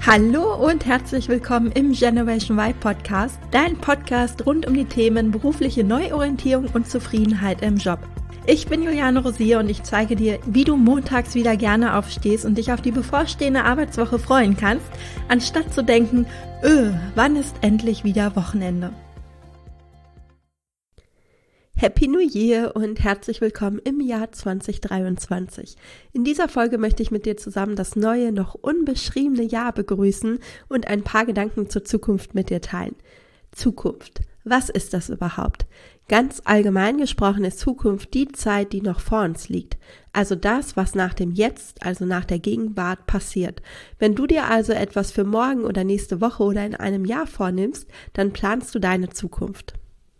Hallo und herzlich willkommen im Generation Y Podcast, dein Podcast rund um die Themen berufliche Neuorientierung und Zufriedenheit im Job. Ich bin Juliane Rosier und ich zeige dir, wie du montags wieder gerne aufstehst und dich auf die bevorstehende Arbeitswoche freuen kannst, anstatt zu denken, wann ist endlich wieder Wochenende? Happy New Year und herzlich willkommen im Jahr 2023. In dieser Folge möchte ich mit dir zusammen das neue, noch unbeschriebene Jahr begrüßen und ein paar Gedanken zur Zukunft mit dir teilen. Zukunft. Was ist das überhaupt? Ganz allgemein gesprochen ist Zukunft die Zeit, die noch vor uns liegt. Also das, was nach dem Jetzt, also nach der Gegenwart passiert. Wenn du dir also etwas für morgen oder nächste Woche oder in einem Jahr vornimmst, dann planst du deine Zukunft.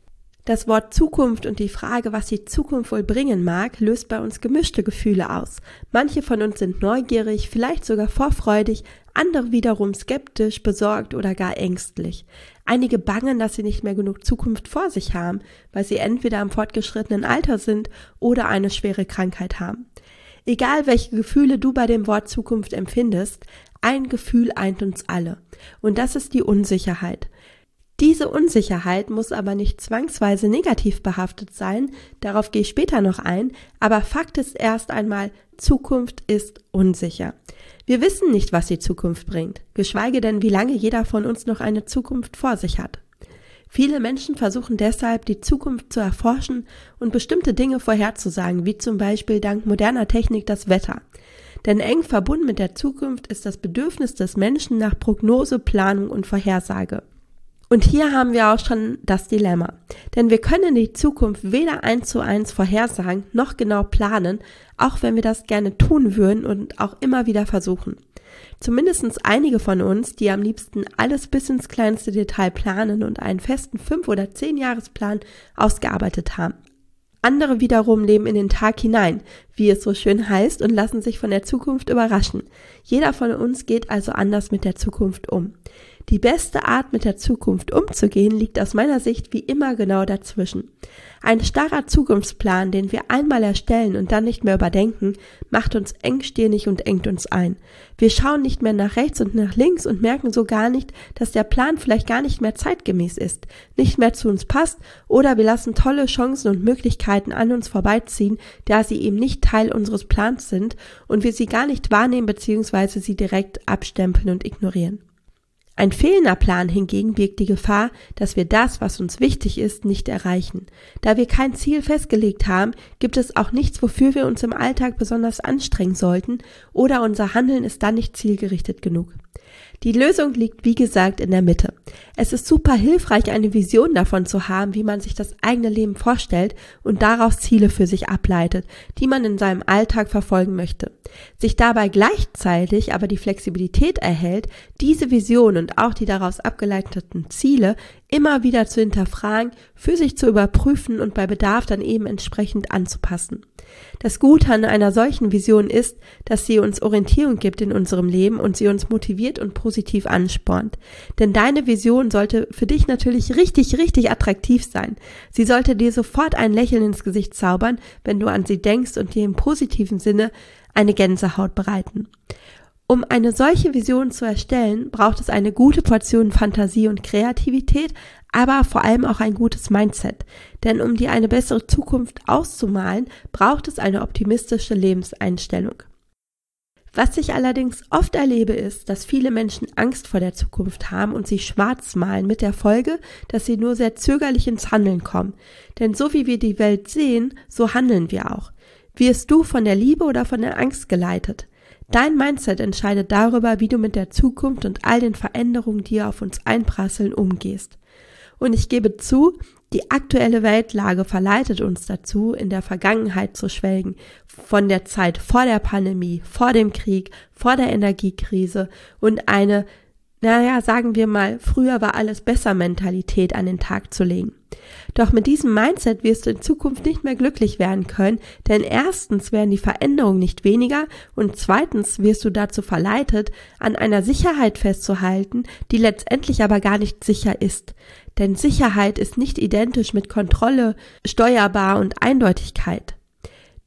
Das Wort Zukunft und die Frage, was die Zukunft wohl bringen mag, löst bei uns gemischte Gefühle aus. Manche von uns sind neugierig, vielleicht sogar vorfreudig, andere wiederum skeptisch, besorgt oder gar ängstlich. Einige bangen, dass sie nicht mehr genug Zukunft vor sich haben, weil sie entweder im fortgeschrittenen Alter sind oder eine schwere Krankheit haben. Egal welche Gefühle du bei dem Wort Zukunft empfindest, ein Gefühl eint uns alle. Und das ist die Unsicherheit. Diese Unsicherheit muss aber nicht zwangsweise negativ behaftet sein, darauf gehe ich später noch ein, aber Fakt ist erst einmal, Zukunft ist unsicher. Wir wissen nicht, was die Zukunft bringt, geschweige denn, wie lange jeder von uns noch eine Zukunft vor sich hat. Viele Menschen versuchen deshalb, die Zukunft zu erforschen und bestimmte Dinge vorherzusagen, wie zum Beispiel dank moderner Technik das Wetter. Denn eng verbunden mit der Zukunft ist das Bedürfnis des Menschen nach Prognose, Planung und Vorhersage. Und hier haben wir auch schon das Dilemma. Denn wir können die Zukunft weder 1:1 vorhersagen, noch genau planen, auch wenn wir das gerne tun würden und auch immer wieder versuchen. Zumindest einige von uns, die am liebsten alles bis ins kleinste Detail planen und einen festen 5- oder 10-Jahresplan ausgearbeitet haben. Andere wiederum leben in den Tag hinein, wie es so schön heißt, und lassen sich von der Zukunft überraschen. Jeder von uns geht also anders mit der Zukunft um. Die beste Art, mit der Zukunft umzugehen, liegt aus meiner Sicht wie immer genau dazwischen. Ein starrer Zukunftsplan, den wir einmal erstellen und dann nicht mehr überdenken, macht uns engstirnig und engt uns ein. Wir schauen nicht mehr nach rechts und nach links und merken so gar nicht, dass der Plan vielleicht gar nicht mehr zeitgemäß ist, nicht mehr zu uns passt, oder wir lassen tolle Chancen und Möglichkeiten an uns vorbeiziehen, da sie eben nicht Teil unseres Plans sind und wir sie gar nicht wahrnehmen bzw. sie direkt abstempeln und ignorieren. Ein fehlender Plan hingegen birgt die Gefahr, dass wir das, was uns wichtig ist, nicht erreichen. Da wir kein Ziel festgelegt haben, gibt es auch nichts, wofür wir uns im Alltag besonders anstrengen sollten, oder unser Handeln ist dann nicht zielgerichtet genug. Die Lösung liegt, wie gesagt, in der Mitte. Es ist super hilfreich, eine Vision davon zu haben, wie man sich das eigene Leben vorstellt und daraus Ziele für sich ableitet, die man in seinem Alltag verfolgen möchte. Sich dabei gleichzeitig aber die Flexibilität erhält, diese Vision und auch die daraus abgeleiteten Ziele immer wieder zu hinterfragen, für sich zu überprüfen und bei Bedarf dann eben entsprechend anzupassen. Das Gute an einer solchen Vision ist, dass sie uns Orientierung gibt in unserem Leben und sie uns motiviert und positiv anspornt. Denn deine Vision sollte für dich natürlich richtig attraktiv sein. Sie sollte dir sofort ein Lächeln ins Gesicht zaubern, wenn du an sie denkst, und dir im positiven Sinne eine Gänsehaut bereiten. Um eine solche Vision zu erstellen, braucht es eine gute Portion Fantasie und Kreativität, aber vor allem auch ein gutes Mindset. Denn um dir eine bessere Zukunft auszumalen, braucht es eine optimistische Lebenseinstellung. Was ich allerdings oft erlebe, ist, dass viele Menschen Angst vor der Zukunft haben und sie schwarz malen, mit der Folge, dass sie nur sehr zögerlich ins Handeln kommen. Denn so wie wir die Welt sehen, so handeln wir auch. Wirst du von der Liebe oder von der Angst geleitet? Dein Mindset entscheidet darüber, wie du mit der Zukunft und all den Veränderungen, die auf uns einprasseln, umgehst. Und ich gebe zu, die aktuelle Weltlage verleitet uns dazu, in der Vergangenheit zu schwelgen, von der Zeit vor der Pandemie, vor dem Krieg, vor der Energiekrise und eine, sagen wir mal, früher war alles besser Mentalität an den Tag zu legen. Doch mit diesem Mindset wirst du in Zukunft nicht mehr glücklich werden können, denn erstens werden die Veränderungen nicht weniger und zweitens wirst du dazu verleitet, an einer Sicherheit festzuhalten, die letztendlich aber gar nicht sicher ist. Denn Sicherheit ist nicht identisch mit Kontrolle, steuerbar und Eindeutigkeit.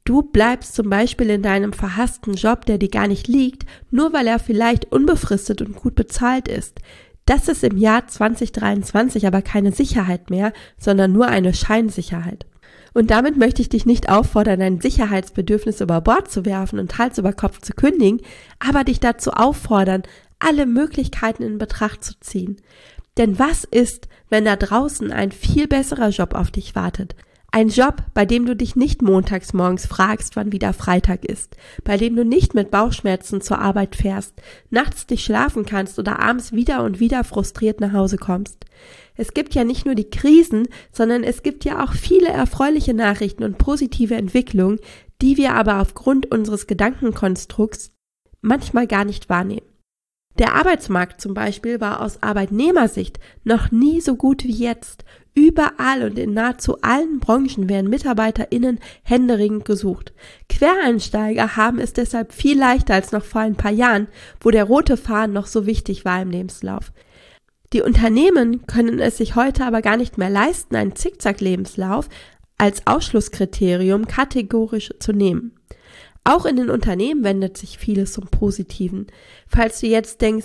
Du bleibst zum Beispiel in deinem verhassten Job, der dir gar nicht liegt, nur weil er vielleicht unbefristet und gut bezahlt ist. Das ist im Jahr 2023 aber keine Sicherheit mehr, sondern nur eine Scheinsicherheit. Und damit möchte ich dich nicht auffordern, dein Sicherheitsbedürfnis über Bord zu werfen und Hals über Kopf zu kündigen, aber dich dazu auffordern, alle Möglichkeiten in Betracht zu ziehen. Denn was ist, wenn da draußen ein viel besserer Job auf dich wartet? Ein Job, bei dem du dich nicht montags morgens fragst, wann wieder Freitag ist, bei dem du nicht mit Bauchschmerzen zur Arbeit fährst, nachts nicht schlafen kannst oder abends wieder und wieder frustriert nach Hause kommst. Es gibt ja nicht nur die Krisen, sondern es gibt ja auch viele erfreuliche Nachrichten und positive Entwicklungen, die wir aber aufgrund unseres Gedankenkonstrukts manchmal gar nicht wahrnehmen. Der Arbeitsmarkt zum Beispiel war aus Arbeitnehmersicht noch nie so gut wie jetzt. Überall und in nahezu allen Branchen werden MitarbeiterInnen händeringend gesucht. Quereinsteiger haben es deshalb viel leichter als noch vor ein paar Jahren, wo der rote Faden noch so wichtig war im Lebenslauf. Die Unternehmen können es sich heute aber gar nicht mehr leisten, einen Zickzack-Lebenslauf als Ausschlusskriterium kategorisch zu nehmen. Auch in den Unternehmen wendet sich vieles zum Positiven. Falls du jetzt denkst,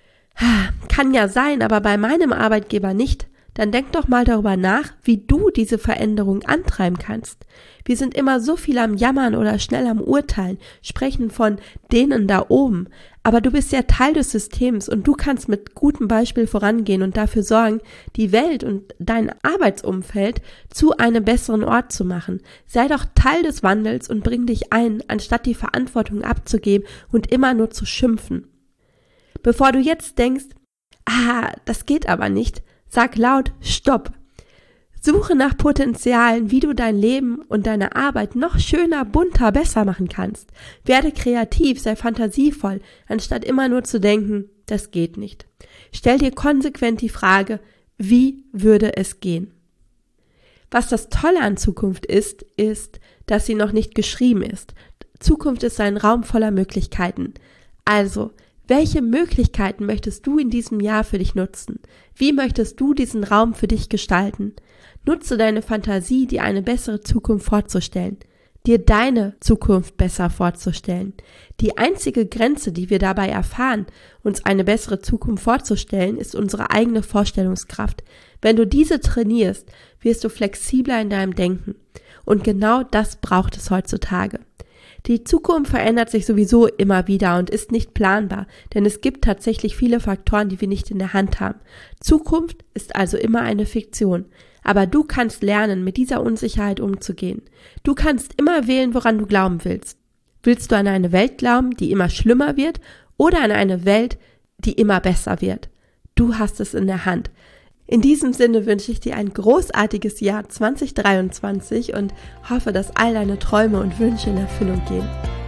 kann ja sein, aber bei meinem Arbeitgeber nicht, dann denk doch mal darüber nach, wie du diese Veränderung antreiben kannst. Wir sind immer so viel am Jammern oder schnell am Urteilen, sprechen von denen da oben. Aber du bist ja Teil des Systems und du kannst mit gutem Beispiel vorangehen und dafür sorgen, die Welt und dein Arbeitsumfeld zu einem besseren Ort zu machen. Sei doch Teil des Wandels und bring dich ein, anstatt die Verantwortung abzugeben und immer nur zu schimpfen. Bevor du jetzt denkst, das geht aber nicht, sag laut, stopp. Suche nach Potenzialen, wie du dein Leben und deine Arbeit noch schöner, bunter, besser machen kannst. Werde kreativ, sei fantasievoll, anstatt immer nur zu denken, das geht nicht. Stell dir konsequent die Frage, wie würde es gehen? Was das Tolle an Zukunft ist, dass sie noch nicht geschrieben ist. Zukunft ist ein Raum voller Möglichkeiten. Also, welche Möglichkeiten möchtest du in diesem Jahr für dich nutzen? Wie möchtest du diesen Raum für dich gestalten? Nutze deine Fantasie, dir eine bessere Zukunft vorzustellen, dir deine Zukunft besser vorzustellen. Die einzige Grenze, die wir dabei erfahren, uns eine bessere Zukunft vorzustellen, ist unsere eigene Vorstellungskraft. Wenn du diese trainierst, wirst du flexibler in deinem Denken. Und genau das braucht es heutzutage. Die Zukunft verändert sich sowieso immer wieder und ist nicht planbar, denn es gibt tatsächlich viele Faktoren, die wir nicht in der Hand haben. Zukunft ist also immer eine Fiktion. Aber du kannst lernen, mit dieser Unsicherheit umzugehen. Du kannst immer wählen, woran du glauben willst. Willst du an eine Welt glauben, die immer schlimmer wird, oder an eine Welt, die immer besser wird? Du hast es in der Hand. In diesem Sinne wünsche ich dir ein großartiges Jahr 2023 und hoffe, dass all deine Träume und Wünsche in Erfüllung gehen.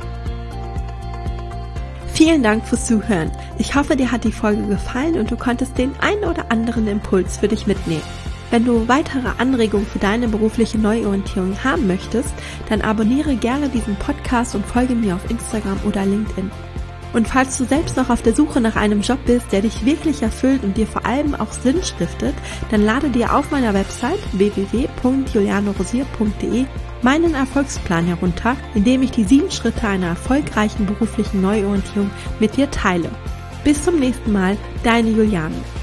Vielen Dank fürs Zuhören. Ich hoffe, dir hat die Folge gefallen und du konntest den einen oder anderen Impuls für dich mitnehmen. Wenn du weitere Anregungen für deine berufliche Neuorientierung haben möchtest, dann abonniere gerne diesen Podcast und folge mir auf Instagram oder LinkedIn. Und falls du selbst noch auf der Suche nach einem Job bist, der dich wirklich erfüllt und dir vor allem auch Sinn stiftet, dann lade dir auf meiner Website www.julianerosier.de meinen Erfolgsplan herunter, in dem ich die 7 Schritte einer erfolgreichen beruflichen Neuorientierung mit dir teile. Bis zum nächsten Mal, deine Juliane.